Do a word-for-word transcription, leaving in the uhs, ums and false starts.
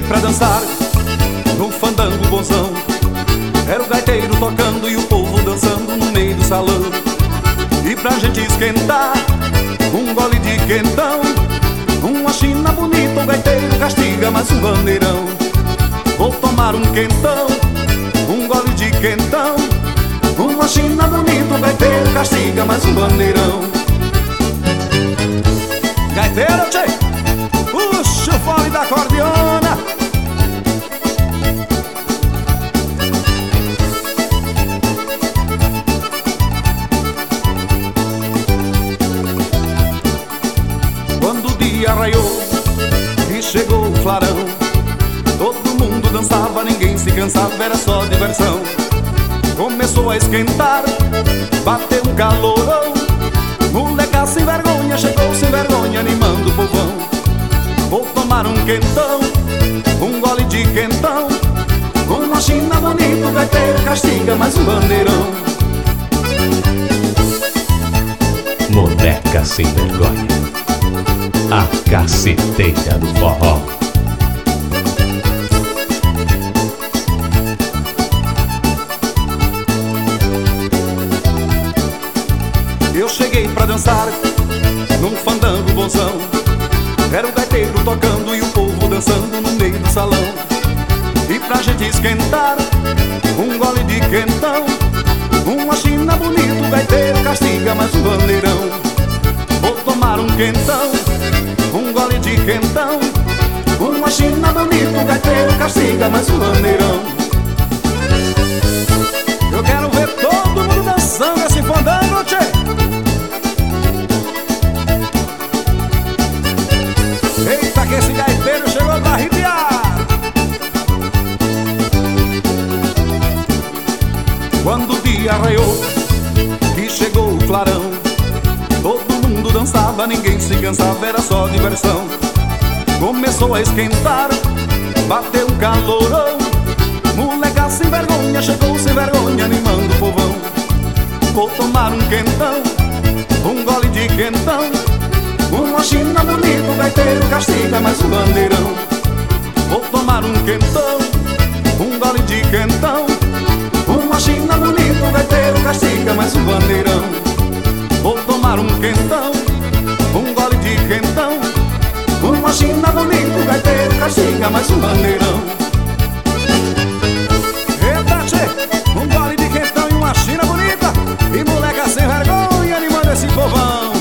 pra dançar no fandango bonzão. Era o gaiteiro tocando e o povo dançando no meio do salão. E pra gente esquentar, um gole de quentão, uma china bonita, o gaiteiro castiga mais um bandeirão. Vou tomar um quentão, um gole de quentão, uma china bonita, o gaiteiro castiga mais um bandeirão. Gaiteiro, tchê, puxa o fole da acordeona. Quando o dia raiou e chegou o clarão, todo mundo dançava, ninguém se cansava, era só diversão. Começou a esquentar, bateu um calorão, moleca sem vergonha, chegou sem vergonha, animando o povão. Vou tomar um quentão, um gole de quentão, uma china bonita, o gaiteiro castiga mais um bandeirão. Moleca sem vergonha, a caceteira do forró. Eu cheguei pra dançar num fandango bonzão. Era o gaiteiro tocando e o povo dançando no meio do salão. E pra gente esquentar, um gole de quentão, uma china bonita, o gaiteiro castiga mais um bandeirão. Vou tomar um quentão, um gole de quentão, uma china bonita, o gaiteiro castiga mais um bandeirão. Eu quero ver todo mundo dançando esse fandango, tchê. Eita, que esse gaiteiro chegou pra arrepiar. Quando o dia raiou e chegou o clarão, todo mundo dançava, ninguém se cansava, era só diversão. Começou a esquentar, bateu um calorão, moleca sem vergonha, chegou sem vergonha, animando o povão. Vou tomar um quentão, um gole de quentão, uma china bonita, o gaiteiro castiga mais um bandeirão. Vou tomar um quentão, um gole de quentão, uma china bonita, o gaiteiro castiga mais um bandeirão. Vou tomar um quentão, um gole de quentão, uma china bonita, o gaiteiro castiga mais um bandeirão. Eita, tchê, um gole de quentão e uma china bonita, e moleca sem vergonha animando esse povão.